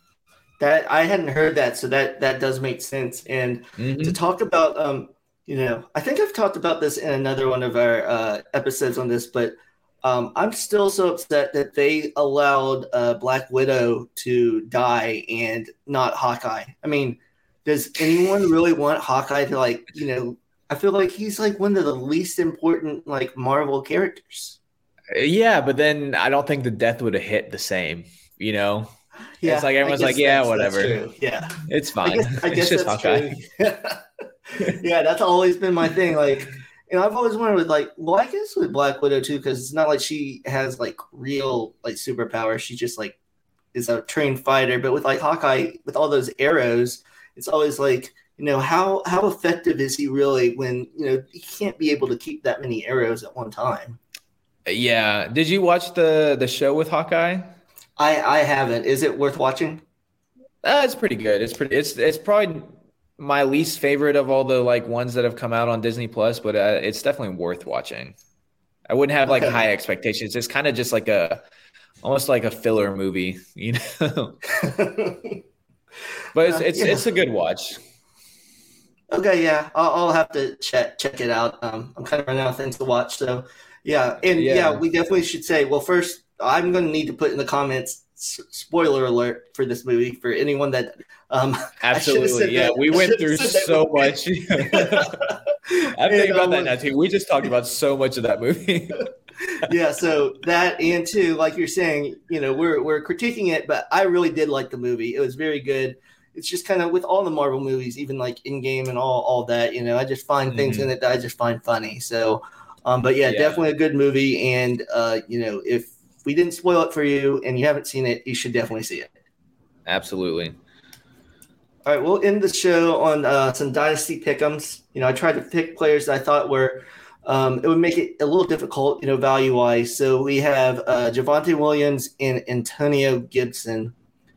that I hadn't heard that, so that does make sense. And to Hmm. talk about, you know, I think I've talked about this in another one of our episodes on this, but I'm still so upset that they allowed Black Widow to die and not Hawkeye. I mean, does anyone really want Hawkeye to like, you know? I feel like he's like one of the least important like Marvel characters. Yeah, but then I don't think the death would have hit the same, you know? It's Yeah, like I everyone's like, guess yeah, that's whatever. true. Yeah, It's fine. I It's guess just that's Hawkeye. true. Yeah, that's always been my thing. Like, and I've always wondered, with like, well, I guess with Black Widow too, because it's not like she has like real like superpowers. She just like is a trained fighter. But with like Hawkeye, with all those arrows, it's always like, you know, how effective is he really when you know he can't be able to keep that many arrows at one time. Yeah. Did you watch the show with Hawkeye? I haven't. Is it worth watching? It's pretty good. It's probably. my least favorite of all the like ones that have come out on Disney Plus, but it's definitely worth watching. I wouldn't have like high expectations. It's kind of just like almost like a filler movie, you know. But it's a good watch. Okay, yeah, I'll have to check it out. I'm kind of running out of things to watch, so yeah, and we definitely should say. Well, first, I'm going to need to put in the comments spoiler alert for this movie for anyone that. Absolutely, yeah, we went through so much. I'm thinking about that now too. We just talked about so much of that movie. Yeah, so that and too, like you're saying, you know, we're critiquing it, but I really did like the movie. It was very good. It's just kind of with all the Marvel movies, even like Endgame and all that, you know, I just find things in it that I just find funny. So, but yeah, definitely a good movie. And, you know, if we didn't spoil it for you and you haven't seen it, you should definitely see it. Absolutely. All right, we'll end the show on some Dynasty pick'ems. You know, I tried to pick players that I thought were it would make it a little difficult, you know, value-wise. So we have Javonte Williams and Antonio Gibson.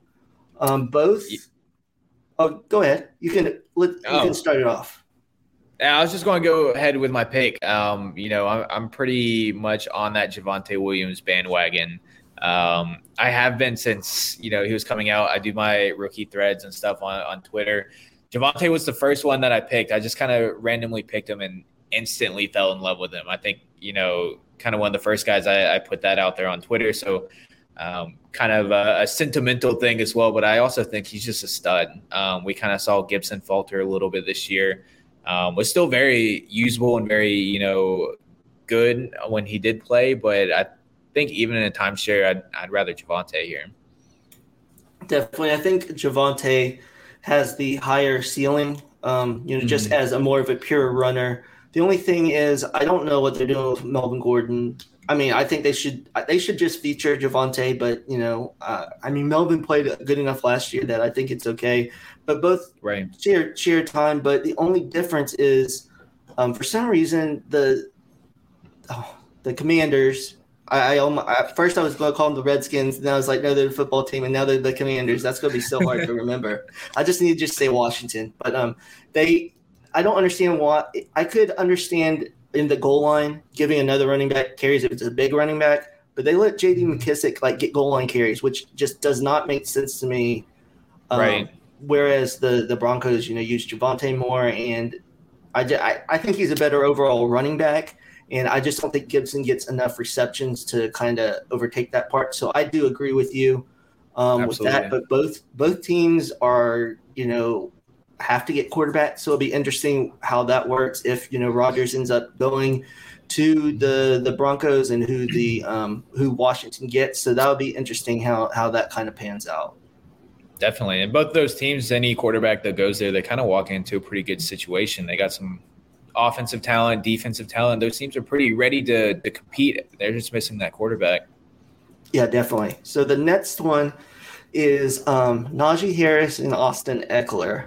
Both – oh, go ahead. You can start it off. I was just going to go ahead with my pick. You know, I'm pretty much on that Javonte Williams bandwagon. I have been since, you know, he was coming out. I do my rookie threads and stuff on Twitter. Javonte was the first one that I picked. I just kind of randomly picked him and instantly fell in love with him. I think, you know, kind of one of the first guys I put that out there on Twitter. So kind of a sentimental thing as well, but I also think he's just a stud. We kind of saw Gibson falter a little bit this year. Was still very usable and very, you know, good when he did play, but I think even in a timeshare, I'd rather Javonte here. Definitely. I think Javonte has the higher ceiling, you know, just as a more of a pure runner. The only thing is I don't know what they're doing with Melvin Gordon. I mean, I think they should just feature Javonte, but, you know, I mean, Melvin played good enough last year that I think it's okay. But both share time. But the only difference is, for some reason, the Commanders. At first I was going to call them the Redskins, and then I was like, no, they're the football team, and now they're the Commanders. That's going to be so hard to remember. I just need to just say Washington. But I don't understand why. I could understand in the goal line giving another running back carries if it's a big running back, but they let J.D. McKissick like get goal line carries, which just does not make sense to me. Right. Whereas the Broncos, you know, use Javonte more, and I think he's a better overall running back, and I just don't think Gibson gets enough receptions to kind of overtake that part. So I do agree with you with that, but both teams are, you know, have to get quarterbacks, so it'll be interesting how that works if, you know, Rodgers ends up going to the Broncos and who Washington gets. So that'll be interesting how that kind of pans out. Definitely. And both those teams, any quarterback that goes there, they kind of walk into a pretty good situation. They got some offensive talent, defensive talent. Those teams are pretty ready to compete. They're just missing that quarterback. Yeah, definitely. So the next one is Najee Harris and Austin Ekeler.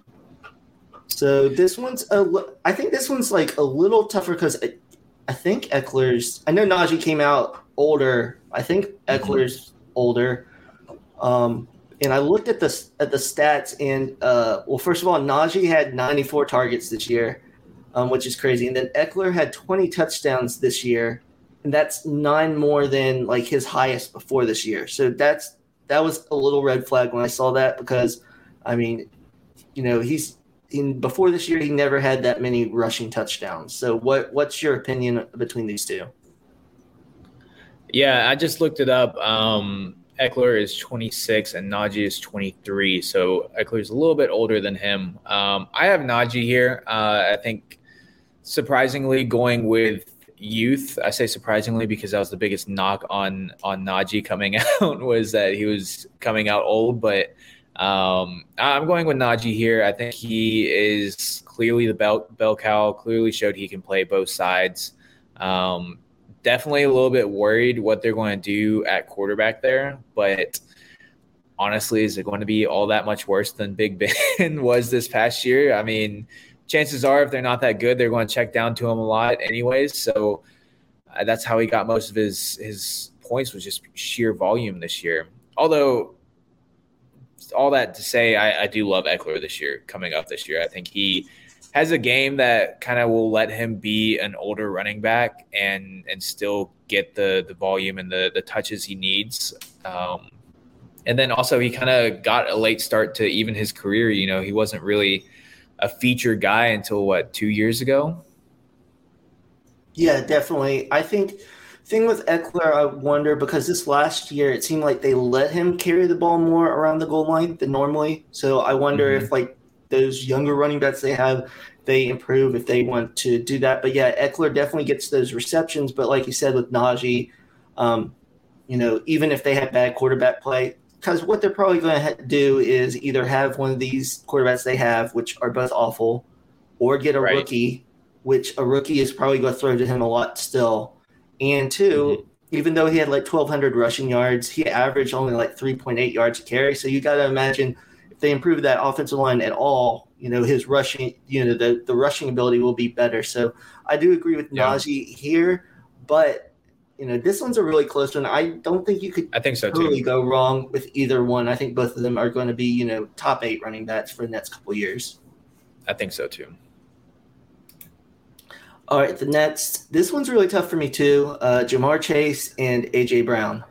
So this one's I think this one's like a little tougher because I think Eckler's – I know Najee came out older. I think Eckler's older. And I looked at the stats, and well, first of all, Najee had 94 targets this year, which is crazy. And then Ekeler had 20 touchdowns this year, and that's 9 more than like his highest before this year. So that was a little red flag when I saw that because, I mean, you know, before this year he never had that many rushing touchdowns. So what's your opinion between these two? Yeah, I just looked it up. Ekeler is 26 and Najee is 23. So Ekeler is a little bit older than him. I have Najee here. I think surprisingly going with youth. I say surprisingly because that was the biggest knock on Najee coming out was that he was coming out old. But I'm going with Najee here. I think he is clearly the bell cow, clearly showed he can play both sides. Definitely a little bit worried what they're going to do at quarterback there, but honestly, is it going to be all that much worse than Big Ben was this past year? I mean, chances are if they're not that good, they're going to check down to him a lot anyways. So that's how he got most of his points was just sheer volume this year. Although all that to say, I do love Eckler coming up this year. I think he has a game that kind of will let him be an older running back and still get the volume and the touches he needs. And then also he kind of got a late start to even his career. He wasn't really a featured guy until 2 years ago. Yeah, definitely. I think thing with Eckler, I wonder, because this last year it seemed like they let him carry the ball more around the goal line than normally. So I wonder if those younger running backs they improve if they want to do that. But yeah, Eckler definitely gets those receptions. But like you said with Najee, even if they have bad quarterback play, because what they're probably going to do is either have one of these quarterbacks they have, which are both awful, or get a rookie, which a rookie is probably going to throw to him a lot still. And two, even though he had 1,200 rushing yards, he averaged only 3.8 yards a carry. So you got to imagine if they improve that offensive line at all, his rushing, the rushing ability will be better. So I do agree with Najee here, but this one's a really close one. I don't think you could totally go wrong with either one. I think both of them are going to be, top 8 running backs for the next couple of years. I think so too. All right, this one's really tough for me too. Ja'Marr Chase and A.J. Brown.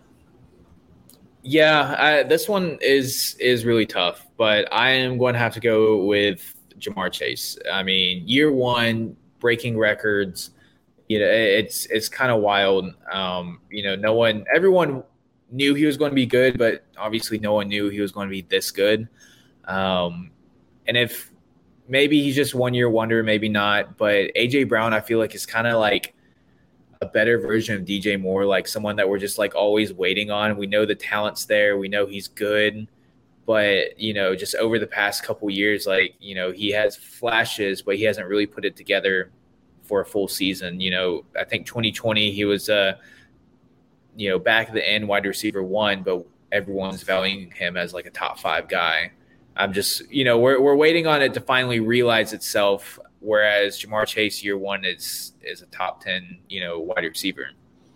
Yeah, this one is really tough, but I am going to have to go with Ja'Marr Chase. I mean, year one, breaking records. It's kind of wild. Everyone knew he was going to be good, but obviously no one knew he was going to be this good. And if maybe he's just 1 year wonder, maybe not. But A.J. Brown, I feel like is kind of like a better version of DJ Moore, like someone that we're just always waiting on. We know the talent's there. We know he's good. But, just over the past couple years, he has flashes, but he hasn't really put it together for a full season. I think 2020 he was back at the end wide receiver 1, but everyone's valuing him as a top 5 guy. I'm just we're waiting on it to finally realize itself, whereas Ja'Marr Chase year 1 is a top 10 wide receiver.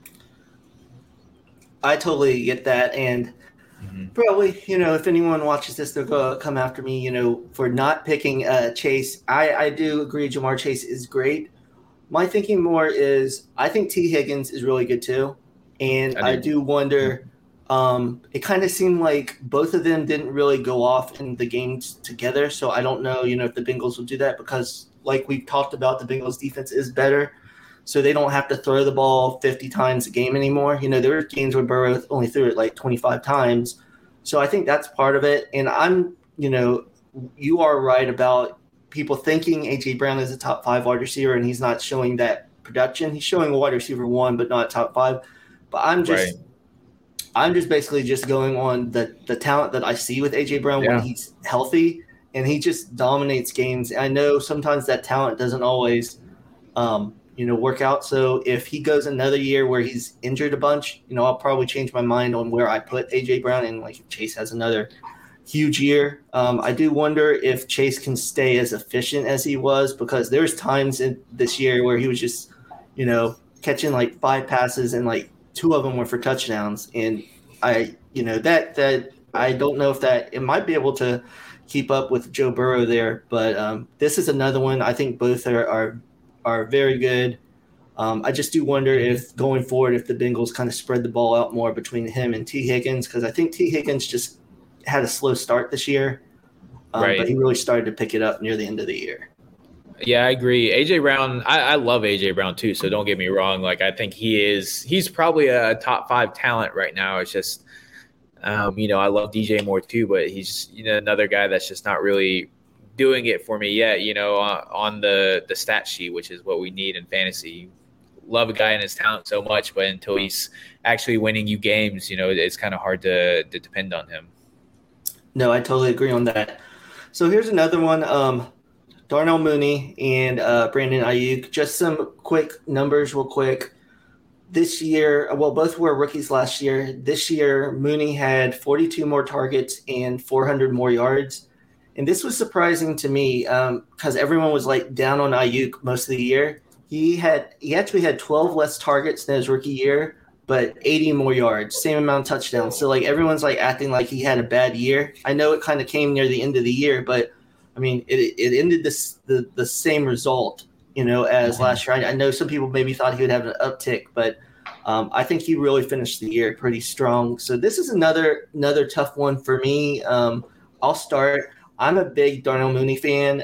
I totally get that, and probably if anyone watches this, they're gonna come after me for not picking Chase. I do agree Ja'Marr Chase is great. My thinking more is I think T. Higgins is really good too. And I do wonder, it kind of seemed like both of them didn't really go off in the games together. So I don't know, if the Bengals will do that because like we've talked about, the Bengals defense is better. So they don't have to throw the ball 50 times a game anymore. There were games where Burrow only threw it 25 times. So I think that's part of it. And you are right about people thinking A.J. Brown is a top 5 wide receiver and he's not showing that production. He's showing a wide receiver 1, but not top 5. But I'm just basically just going on the talent that I see with A.J. Brown when he's healthy, and he just dominates games. I know sometimes that talent doesn't always, work out. So if he goes another year where he's injured a bunch, I'll probably change my mind on where I put A.J. Brown, and if Chase has another huge year. I do wonder if Chase can stay as efficient as he was, because there's times in this year where he was just, catching 5 passes and 2 of them were for touchdowns. And I don't know if it might be able to keep up with Joe Burrow there, but this is another one. I think both are very good. I just do wonder if going forward, if the Bengals kind of spread the ball out more between him and T. Higgins, because I think T. Higgins just had a slow start this year, but he really started to pick it up near the end of the year. Yeah, I agree. A.J. Brown, I love A.J. Brown too, so don't get me wrong. I think he's probably a top 5 talent right now. It's just, I love DJ Moore too, but he's, another guy that's just not really doing it for me yet, on the stat sheet, which is what we need in fantasy. Love a guy and his talent so much, but until he's actually winning you games, it's kind of hard to depend on him. No, I totally agree on that. So here's another one. Darnell Mooney and Brandon Ayuk. Just some quick numbers real quick. This year, both were rookies last year. This year, Mooney had 42 more targets and 400 more yards. And this was surprising to me because everyone was down on Ayuk most of the year. He actually had 12 less targets than his rookie year, but 80 more yards, same amount of touchdowns. So like everyone's like acting like he had a bad year. I know it kind of came near the end of the year, but I mean it ended the same result, as last year. I know some people maybe thought he would have an uptick, but I think he really finished the year pretty strong. So this is another tough one for me. I'll start. I'm a big Darnell Mooney fan.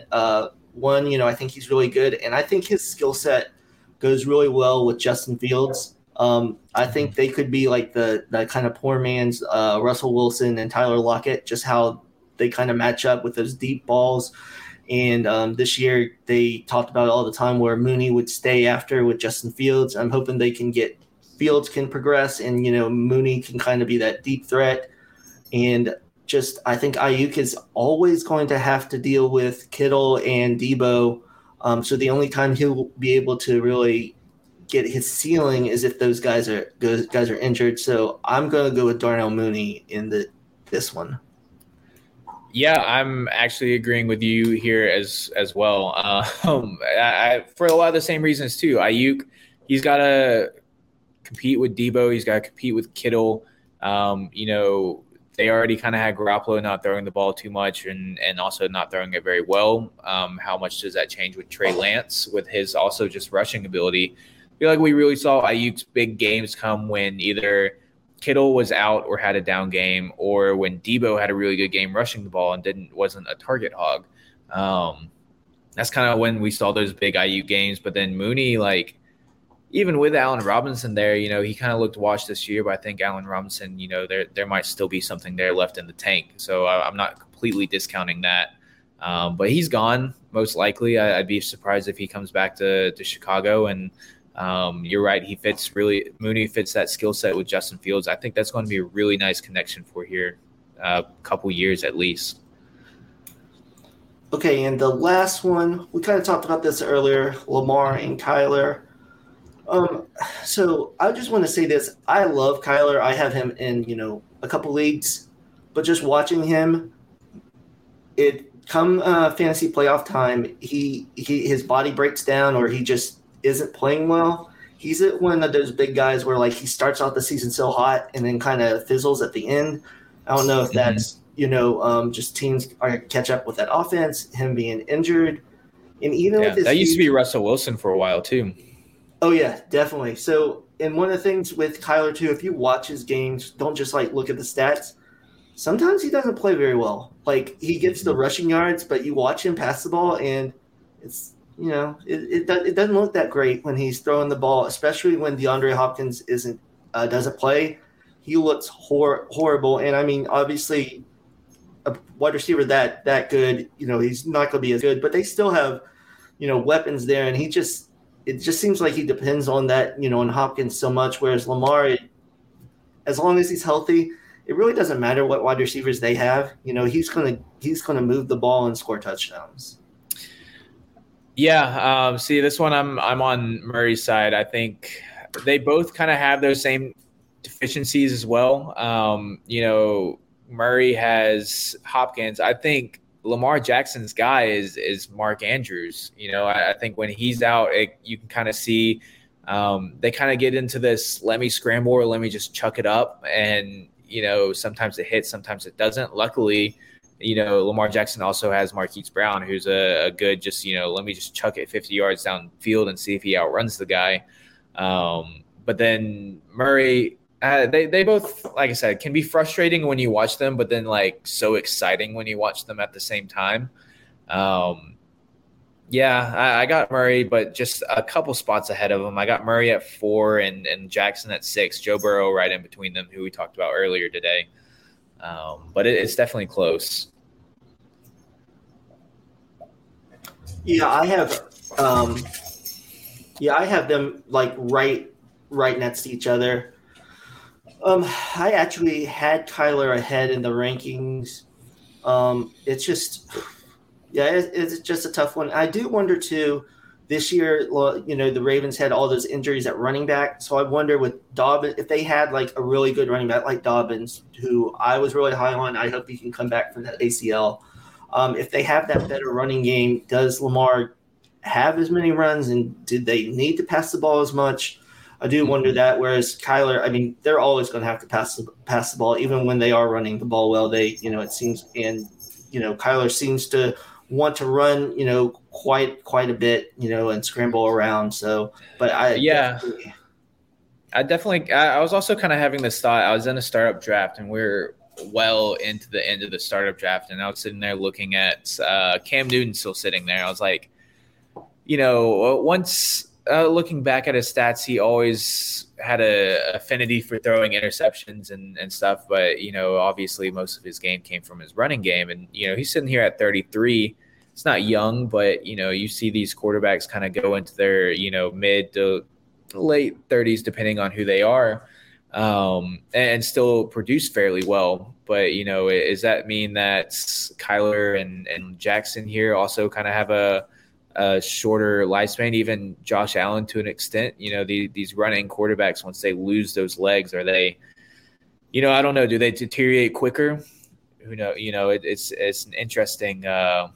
I think he's really good, and I think his skill set goes really well with Justin Fields. I think they could be like the kind of poor man's Russell Wilson and Tyler Lockett, just how they kind of match up with those deep balls. And this year they talked about it all the time where Mooney would stay after with Justin Fields. I'm hoping Fields can progress and, Mooney can kind of be that deep threat. And just I think Ayuk is always going to have to deal with Kittle and Debo. So the only time he'll be able to really get his ceiling is if those guys are injured. So I'm going to go with Darnell Mooney in this one. Yeah, I'm actually agreeing with you here as well. For a lot of the same reasons too. Ayuk, he's got to compete with Debo. He's got to compete with Kittle. They already kind of had Garoppolo not throwing the ball too much and also not throwing it very well. How much does that change with Trey Lance with his also just rushing ability? I feel like we really saw Ayuk's big games come when either Kittle was out or had a down game, or when Debo had a really good game rushing the ball and wasn't a target hog. That's kind of when we saw those big Ayuk games. But then Mooney, like even with Allen Robinson there, he kind of looked washed this year. But I think Allen Robinson, there might still be something there left in the tank. So I'm not completely discounting that. But he's gone most likely. I'd be surprised if he comes back to Chicago. And you're right. Mooney fits that skill set with Justin Fields. I think that's going to be a really nice connection for here, a couple years at least. Okay, and the last one, we kind of talked about this earlier, Lamar and Kyler. So I just want to say this. I love Kyler. I have him in, a couple leagues, but just watching him, come fantasy playoff time, his body breaks down or he just isn't playing well. He's one of those big guys where like he starts out the season so hot and then kind of fizzles at the end. I don't know if that's just teams are catch up with that offense, him being injured, and even with that used to be Russell Wilson for a while too. Oh yeah, definitely. So, and one of the things with Kyler too, if you watch his games, don't just like look at the stats. Sometimes he doesn't play very well. Like he gets the rushing yards, but you watch him pass the ball, and it's it doesn't look that great when he's throwing the ball, especially when DeAndre Hopkins doesn't play. He looks horrible, and I mean, obviously, a wide receiver that good, he's not going to be as good, but they still have, weapons there, and it just seems like he depends on that, on Hopkins so much. Whereas Lamar, as long as he's healthy, it really doesn't matter what wide receivers they have. He's gonna move the ball and score touchdowns. Yeah. See, this one I'm on Murray's side. I think they both kind of have those same deficiencies as well. Murray has Hopkins. I think Lamar Jackson's guy is Mark Andrews. I think when he's out, you can kind of see they kind of get into this, let me scramble or let me just chuck it up. And, sometimes it hits, sometimes it doesn't. Luckily, Lamar Jackson also has Marquise Brown, who's a good just, let me just chuck it 50 yards downfield and see if he outruns the guy. But then Murray, they both, like I said, can be frustrating when you watch them, but then like so exciting when you watch them at the same time. I got Murray, but just a couple spots ahead of him. I got Murray at 4 and Jackson at 6. Joe Burrow right in between them, who we talked about earlier today. But it's definitely close. Yeah, I have them like right next to each other. I actually had Kyler ahead in the rankings. It's just a tough one. I do wonder too. This year, the Ravens had all those injuries at running back, so I wonder with Dobbins if they had like a really good running back like Dobbins, who I was really high on. I hope he can come back from that ACL. If they have that better running game, does Lamar have as many runs, and did they need to pass the ball as much? I do wonder that. Whereas Kyler, I mean, they're always going to have to pass the ball, even when they are running the ball well. They, it seems, and Kyler seems to want to run, quite a bit, and scramble around. So, but I was also kind of having this thought. I was in a startup draft, and we're well into the end of the startup draft, and I was sitting there looking at Cam Newton still sitting there. I was like, once looking back at his stats, he always had a affinity for throwing interceptions and stuff. But, obviously most of his game came from his running game. And, he's sitting here at 33. It's not young, but, you see these quarterbacks kind of go into their, mid to late 30s, depending on who they are, and still produce fairly well. But, does that mean that Kyler and Jackson here also kind of have a shorter lifespan, even Josh Allen to an extent? These running quarterbacks, once they lose those legs, are they, I don't know, do they deteriorate quicker? Who knows? It's an interesting.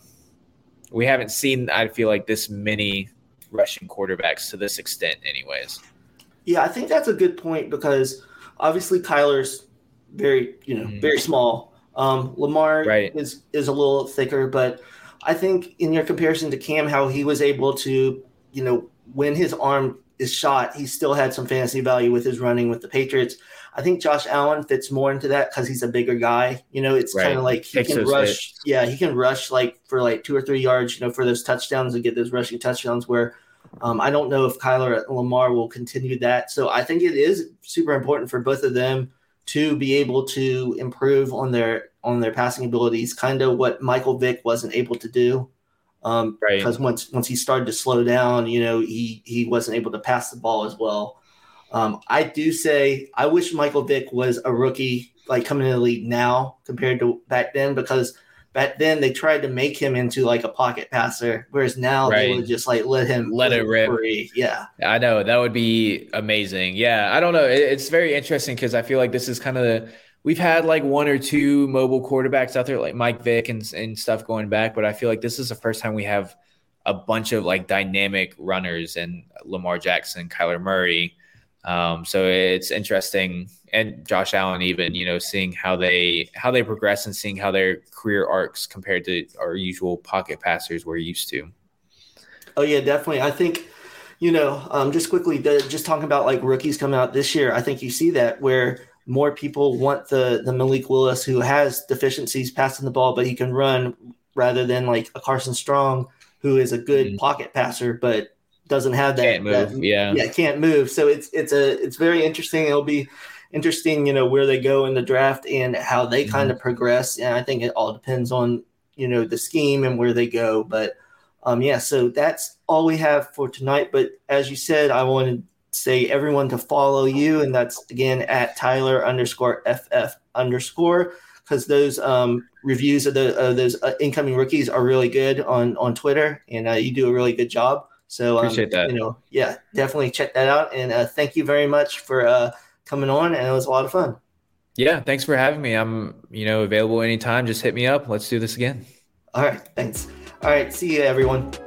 We haven't seen, I feel like, this many rushing quarterbacks to this extent, anyways. Yeah, I think that's a good point because obviously Kyler's very, very small. Lamar is a little thicker, but I think in your comparison to Cam, how he was able to, when his arm is shot, he still had some fantasy value with his running with the Patriots. I think Josh Allen fits more into that because he's a bigger guy. It's kind of like he can rush. Yeah, he can rush like for like 2 or 3 yards, for those touchdowns and get those rushing touchdowns where I don't know if Kyler and Lamar will continue that. So I think it is super important for both of them to be able to improve on their passing abilities, kind of what Michael Vick wasn't able to do. Because once he started to slow down, he wasn't able to pass the ball as well. I do say I wish Michael Vick was a rookie, like coming in the league now compared to back then, because back then they tried to make him into like a pocket passer, whereas now they would just like let it rip. Free. Yeah, I know that would be amazing. Yeah, I don't know. It's very interesting because I feel like this is kind of we've had like 1 or 2 mobile quarterbacks out there like Mike Vick and stuff going back, but I feel like this is the first time we have a bunch of like dynamic runners and Lamar Jackson, Kyler Murray. So it's interesting, and Josh Allen even, seeing how they progress and seeing how their career arcs compared to our usual pocket passers we're used to. Oh yeah, definitely. I think, just quickly, just talking about like rookies coming out this year, I think you see that where more people want the Malik Willis who has deficiencies passing the ball, but he can run, rather than like a Carson Strong who is a good pocket passer, but doesn't have that. Can't move. Can't move. So it's very interesting. It'll be interesting, where they go in the draft and how they kind of progress. And I think it all depends on, the scheme and where they go. But so that's all we have for tonight. But as you said, I want to say everyone to follow you, and that's again at Tyler_FF_, because those reviews of those incoming rookies are really good on Twitter, and you do a really good job. So appreciate that. Definitely check that out. And thank you very much for coming on. And it was a lot of fun. Yeah. Thanks for having me. I'm, available anytime. Just hit me up. Let's do this again. All right. Thanks. All right. See you, everyone.